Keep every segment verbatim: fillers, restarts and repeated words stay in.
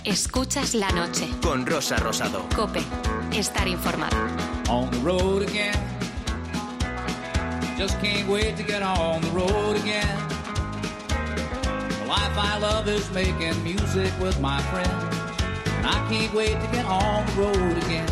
Escuchas la noche. Con Rosa Rosado. COPE. Estar informado. On the road again. Just can't wait to get on the road again. The life I love is making music with my friends. And I can't wait to get on the road again.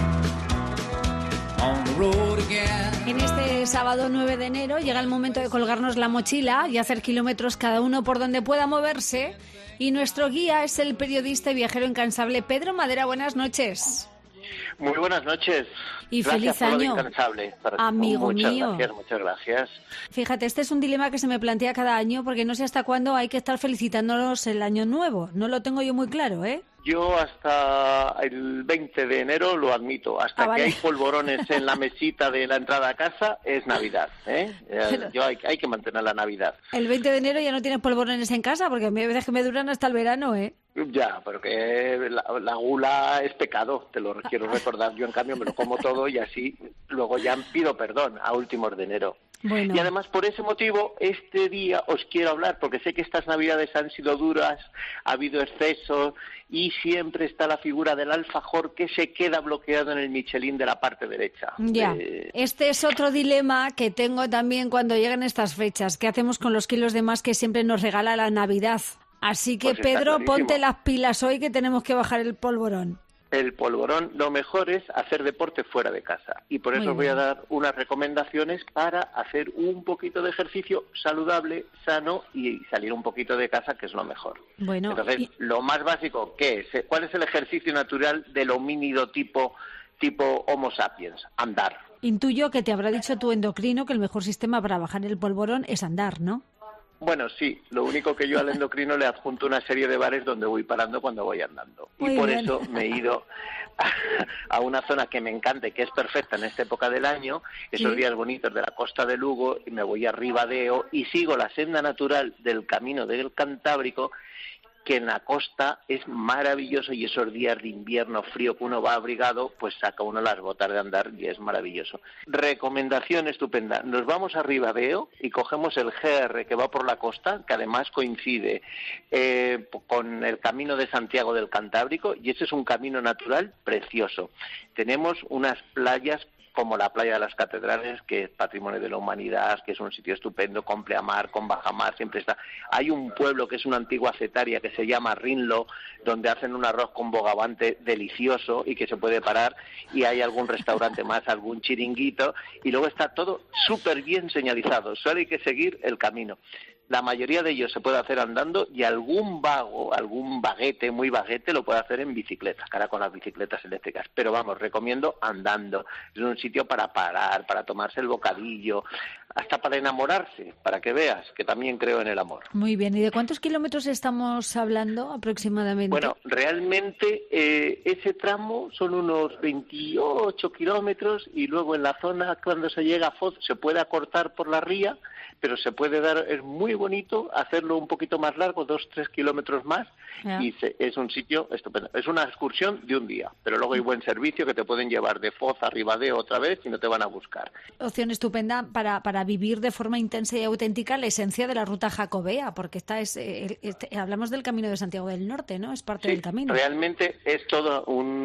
On the road again. En este sábado nueve de enero llega el momento de colgarnos la mochila y hacer kilómetros cada uno por donde pueda moverse. Y nuestro guía es el periodista y viajero incansable Pedro Madera. Buenas noches. Muy buenas noches. Y gracias feliz año, por lo incansable. Para amigo muchas mío. Gracias, muchas gracias. Fíjate, este es un dilema que se me plantea cada año porque no sé hasta cuándo hay que estar felicitándonos el año nuevo. No lo tengo yo muy claro, ¿eh? Yo hasta el veinte de enero lo admito. Hasta Ah, vale. que hay polvorones en la mesita de la entrada a casa es Navidad, ¿eh? Pero- Yo hay, hay que mantener la Navidad. El veinte de enero ya no tienes polvorones en casa porque a mí hay veces que me duran hasta el verano, ¿eh? Ya, porque la, la gula es pecado, te lo quiero recordar. Yo, en cambio, me lo como todo y así luego ya pido perdón a últimos de enero. Bueno. Y además, por ese motivo, este día os quiero hablar, porque sé que estas Navidades han sido duras, ha habido excesos y siempre está la figura del alfajor que se queda bloqueado en el Michelin de la parte derecha. Ya, Eh, este es otro dilema que tengo también cuando llegan estas fechas. ¿Qué hacemos con los kilos de más que siempre nos regala la Navidad? Así que, Pues está Pedro, clarísimo. ponte las pilas hoy que tenemos que bajar el polvorón. El polvorón, lo mejor es hacer deporte fuera de casa. Y por eso Muy os voy a bien. dar unas recomendaciones para hacer un poquito de ejercicio saludable, sano y salir un poquito de casa, que es lo mejor. Bueno, Entonces, y- lo más básico, ¿qué es? ¿Cuál es el ejercicio natural del homínido tipo, tipo Homo sapiens? Andar. Intuyo que te habrá dicho tu endocrino que el mejor sistema para bajar el polvorón es andar, ¿no? Bueno, sí, lo único que yo al endocrino le adjunto una serie de bares donde voy parando cuando voy andando. Muy y por bien. eso me he ido a, a una zona que me encanta y que es perfecta en esta época del año, esos Sí. días bonitos de la costa de Lugo, y me voy a Ribadeo y sigo la senda natural del camino del Cantábrico, que en la costa es maravilloso, y esos días de invierno frío que uno va abrigado, pues saca uno las botas de andar y es maravilloso. Recomendación estupenda, nos vamos a Ribadeo y cogemos el G R que va por la costa, que además coincide eh, con el camino de Santiago del Cantábrico, y ese es un camino natural precioso. Tenemos unas playas como la playa de las Catedrales, que es patrimonio de la humanidad, que es un sitio estupendo, con pleamar, con bajamar, siempre está. Hay un pueblo que es una antigua cetaria que se llama Rinlo, donde hacen un arroz con bogavante delicioso y que se puede parar, y hay algún restaurante más, algún chiringuito, y luego está todo súper bien señalizado, solo hay que seguir el camino. La mayoría de ellos se puede hacer andando, y algún vago, algún baguete, muy baguete, lo puede hacer en bicicleta, cara con las bicicletas eléctricas. Pero vamos, recomiendo andando. Es un sitio para parar, para tomarse el bocadillo, hasta para enamorarse, para que veas que también creo en el amor. Muy bien. ¿Y de cuántos kilómetros estamos hablando aproximadamente? Bueno, realmente eh, ese tramo son unos veintiocho kilómetros, y luego en la zona, cuando se llega a Foz, se puede acortar por la ría, pero se puede dar, es muy bonito hacerlo un poquito más largo, dos, tres kilómetros más, Ya. y se, es un sitio estupendo. Es una excursión de un día, pero luego hay buen servicio que te pueden llevar de Foz a Ribadeo otra vez y no te van a buscar. Opción estupenda para, para vivir de forma intensa y auténtica la esencia de la ruta jacobea, porque esta es, eh, este- hablamos del Camino de Santiago del Norte, ¿no? Es parte Sí, del camino. realmente es todo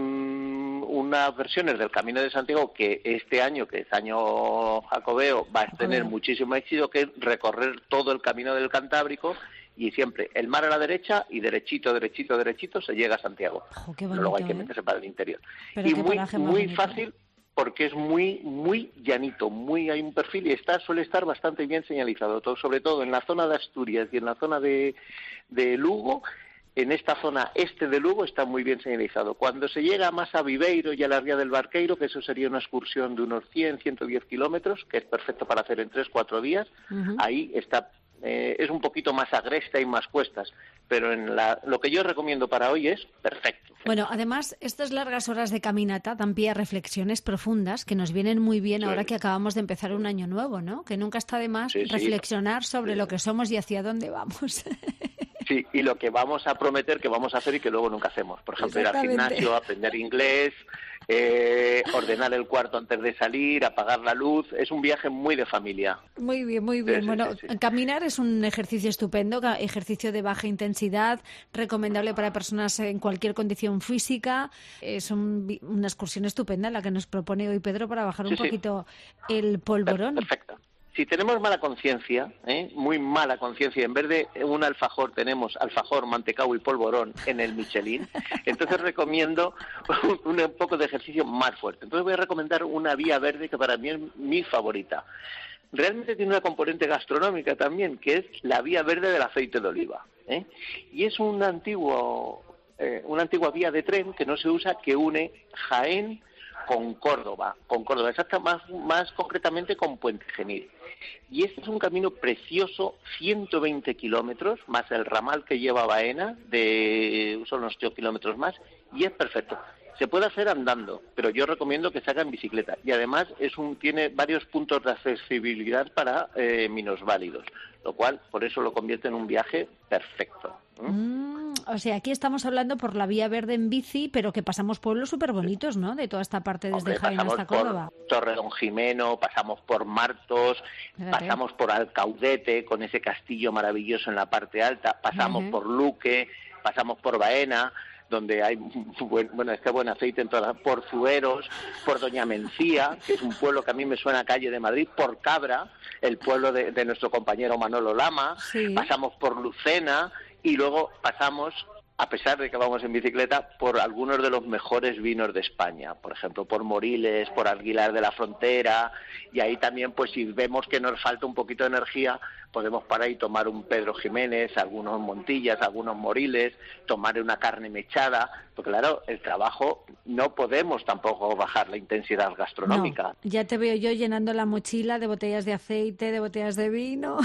un, unas versiones del Camino de Santiago que este año, que es año jacobeo, va a tener Jacobeo. muchísimo éxito, que es recorrer todo el Camino del Cantábrico, y siempre el mar a la derecha y derechito, derechito, derechito se llega a Santiago. Jo, qué Pero luego hay bonito, que ¿eh? meterse para el interior. Pero y qué muy, paraje más muy bonito. fácil, porque es muy muy llanito, muy hay un perfil, y está suele estar bastante bien señalizado, todo, sobre todo en la zona de Asturias y en la zona de, de Lugo. En esta zona este de Lugo está muy bien señalizado. Cuando se llega más a Viveiro y a la Ría del Barqueiro, que eso sería una excursión de unos cien, ciento diez kilómetros, que es perfecto para hacer en tres, cuatro días, Ujú. ahí está, eh, es un poquito más agresta y más cuestas, pero en la, lo que yo recomiendo para hoy es perfecto. Bueno, además, estas largas horas de caminata dan pie a reflexiones profundas que nos vienen muy bien Sí. ahora que acabamos de empezar un año nuevo, ¿no? Que nunca está de más Sí, sí. reflexionar sobre lo que somos y hacia dónde vamos. Sí, y lo que vamos a prometer que vamos a hacer y que luego nunca hacemos. Por ejemplo, ir al gimnasio, aprender inglés, eh, ordenar el cuarto antes de salir, apagar la luz. Es un viaje muy de familia. Muy bien, muy bien. Sí, bueno, sí, sí. Caminar es un ejercicio estupendo, ejercicio de baja intensidad, recomendable para personas en cualquier condición física. Es un, una excursión estupenda la que nos propone hoy Pedro para bajar un sí, poquito sí. el polvorón. Perfecto. Si tenemos mala conciencia, ¿eh? muy mala conciencia, en vez de un alfajor tenemos alfajor, mantecao y polvorón en el Michelin, entonces recomiendo un, un poco de ejercicio más fuerte. Entonces voy a recomendar una vía verde que para mí es mi favorita. Realmente tiene una componente gastronómica también, que es la vía verde del aceite de oliva, ¿eh? Y es un antiguo, eh, una antigua vía de tren que no se usa, que une Jaén con Córdoba, con Córdoba, exacta más, más concretamente con Puente Genil. Y este es un camino precioso, ciento veinte kilómetros, más el ramal que lleva a Baena, de son unos ocho kilómetros más, y es perfecto. Se puede hacer andando, pero yo recomiendo que se haga en bicicleta. Y además es un tiene varios puntos de accesibilidad para eh, minusválidos, lo cual por eso lo convierte en un viaje perfecto. ¿Mm? Mm, o sea, aquí estamos hablando por la vía verde en bici, pero que pasamos pueblos súper bonitos, ¿no? De toda esta parte desde Hombre, Jaén hasta Córdoba. Por Torredonjimeno, pasamos por Martos, Fíjate. pasamos por Alcaudete, con ese castillo maravilloso en la parte alta, pasamos uh-huh. por Luque, pasamos por Baena, donde hay buen, bueno, es que buen aceite en todas, por Zueros, por Doña Mencía, que es un pueblo que a mí me suena a calle de Madrid, por Cabra, el pueblo de, de nuestro compañero Manolo Lama, sí. pasamos por Lucena y luego pasamos, a pesar de que vamos en bicicleta, por algunos de los mejores vinos de España, por ejemplo, por Moriles, por Aguilar de la Frontera, y ahí también, pues si vemos que nos falta un poquito de energía, podemos parar y tomar un Pedro Jiménez, algunos Montillas, algunos Moriles, tomar una carne mechada, porque claro, el trabajo no podemos tampoco bajar la intensidad gastronómica. No, ya te veo yo llenando la mochila de botellas de aceite, de botellas de vino...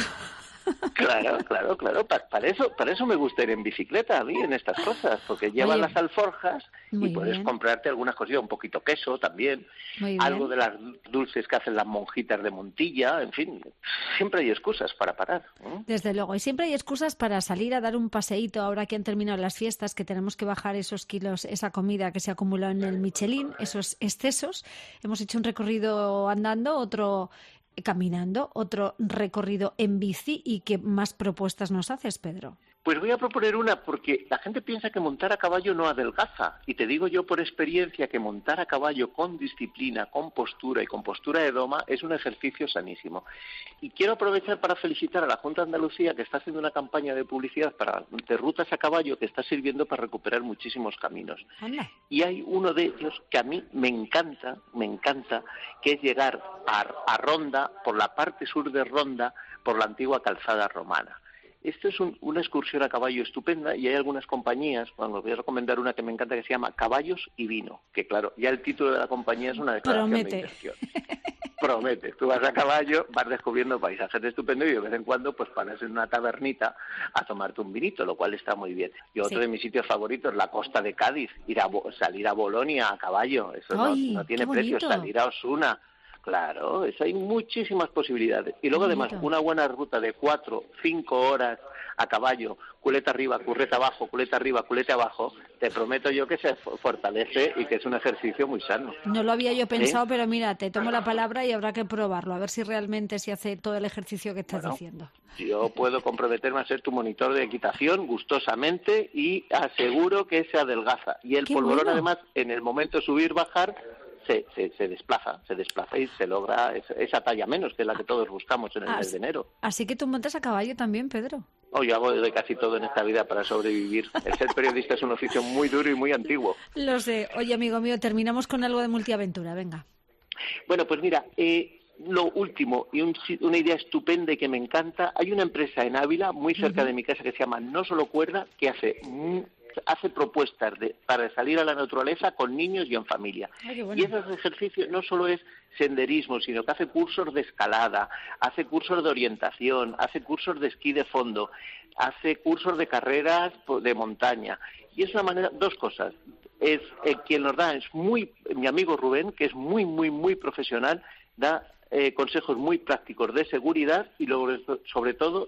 Claro, claro, claro. Para, para eso, para eso me gusta ir en bicicleta a mí en estas cosas, porque llevan Oye, las alforjas y puedes bien. comprarte algunas cosillas, un poquito queso también, algo de las dulces que hacen las monjitas de Montilla, en fin, siempre hay excusas para parar. ¿eh? Desde luego, y siempre hay excusas para salir a dar un paseíto ahora que han terminado las fiestas, que tenemos que bajar esos kilos, esa comida que se acumuló en el Michelin, esos excesos. Hemos hecho un recorrido andando, otro caminando, otro recorrido en bici. ¿Y qué más propuestas nos haces, Pedro? Pues voy a proponer una, porque la gente piensa que montar a caballo no adelgaza, y te digo yo por experiencia que montar a caballo con disciplina, con postura y con postura de doma es un ejercicio sanísimo. Y quiero aprovechar para felicitar a la Junta de Andalucía, que está haciendo una campaña de publicidad para de rutas a caballo que está sirviendo para recuperar muchísimos caminos. Anda. Y hay uno de ellos que a mí me encanta, me encanta, que es llegar a, a Ronda, por la parte sur de Ronda, por la antigua calzada romana. Esto es un, una excursión a caballo estupenda, y hay algunas compañías, bueno, voy a recomendar una que me encanta, que se llama Caballos y Vino, que claro, ya el título de la compañía es una declaración Promete. de intención. Promete. Tú vas a caballo, vas descubriendo paisajes estupendos y de vez en cuando pues paras en una tabernita a tomarte un vinito, lo cual está muy bien. Y otro sí. de mis sitios favoritos, la costa de Cádiz, ir a salir a Bolonia a caballo, eso Ay, no, no tiene precio, salir a Osuna. Claro, eso hay muchísimas posibilidades. Y luego, además, una buena ruta de cuatro, cinco horas a caballo, culeta arriba, culeta abajo, culeta arriba, culeta abajo, te prometo yo que se fortalece y que es un ejercicio muy sano. No lo había yo pensado, ¿sí? Pero mira, te tomo la palabra y habrá que probarlo, a ver si realmente se hace todo el ejercicio que estás bueno, diciendo. Yo puedo comprometerme a ser tu monitor de equitación gustosamente y aseguro que se adelgaza. Y el Qué polvorón, bueno. además, en el momento de subir, bajar, Se, se, se desplaza, se desplaza y se logra esa, esa talla menos, que es la que todos buscamos en el así, mes de enero. Así que tú montas a caballo también, Pedro. Oh, yo hago de casi todo en esta vida para sobrevivir. El ser periodista es un oficio muy duro y muy antiguo. Lo sé. Oye, amigo mío, terminamos con algo de multiaventura, venga. Bueno, pues mira, eh, lo último, y un, una idea estupenda y que me encanta, hay una empresa en Ávila, muy cerca uh-huh. de mi casa, que se llama No Solo Cuerda, que hace... Mm, hace propuestas de, para salir a la naturaleza con niños y en familia. Ay, bueno. Y esos ejercicios no solo es senderismo, sino que hace cursos de escalada, hace cursos de orientación, hace cursos de esquí de fondo, hace cursos de carreras de montaña. Y es una manera, dos cosas. Es eh, quien nos da es muy mi amigo Rubén, que es muy, muy, muy profesional, da eh, consejos muy prácticos de seguridad y luego, sobre todo, son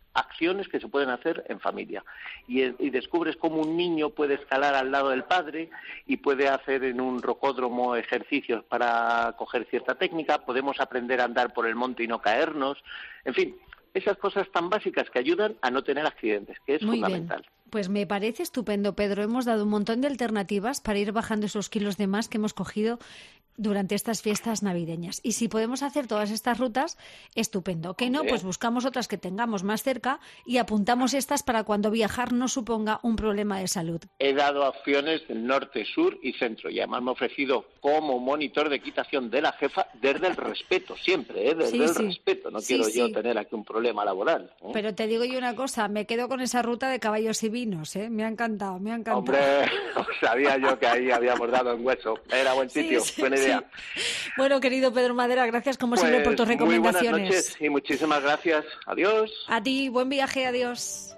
acciones que se pueden hacer en familia. Y, y descubres cómo un niño puede escalar al lado del padre y puede hacer en un rocódromo ejercicios para coger cierta técnica, podemos aprender a andar por el monte y no caernos, en fin, esas cosas tan básicas que ayudan a no tener accidentes, que es Muy fundamental. Bien. Pues me parece estupendo, Pedro. Hemos dado un montón de alternativas para ir bajando esos kilos de más que hemos cogido durante estas fiestas navideñas. Y si podemos hacer todas estas rutas, estupendo. Que no, pues buscamos otras que tengamos más cerca y apuntamos estas para cuando viajar no suponga un problema de salud. He dado opciones del norte, sur y centro y además me he ofrecido como monitor de equitación de la jefa desde el respeto, siempre, ¿eh? desde sí, el sí. respeto. No sí, quiero sí. yo tener aquí un problema laboral, ¿eh? Pero te digo yo una cosa, me quedo con esa ruta de caballos y vinos, ¿eh? Me ha encantado, me ha encantado. Hombre, sabía yo que ahí habíamos dado en hueso. Era buen sitio, sí, sí, buena idea. Sí. Bueno, querido Pedro Madera, gracias como Pues, siempre por tus recomendaciones. Muy buenas noches y muchísimas gracias. Adiós. A ti, buen viaje, adiós.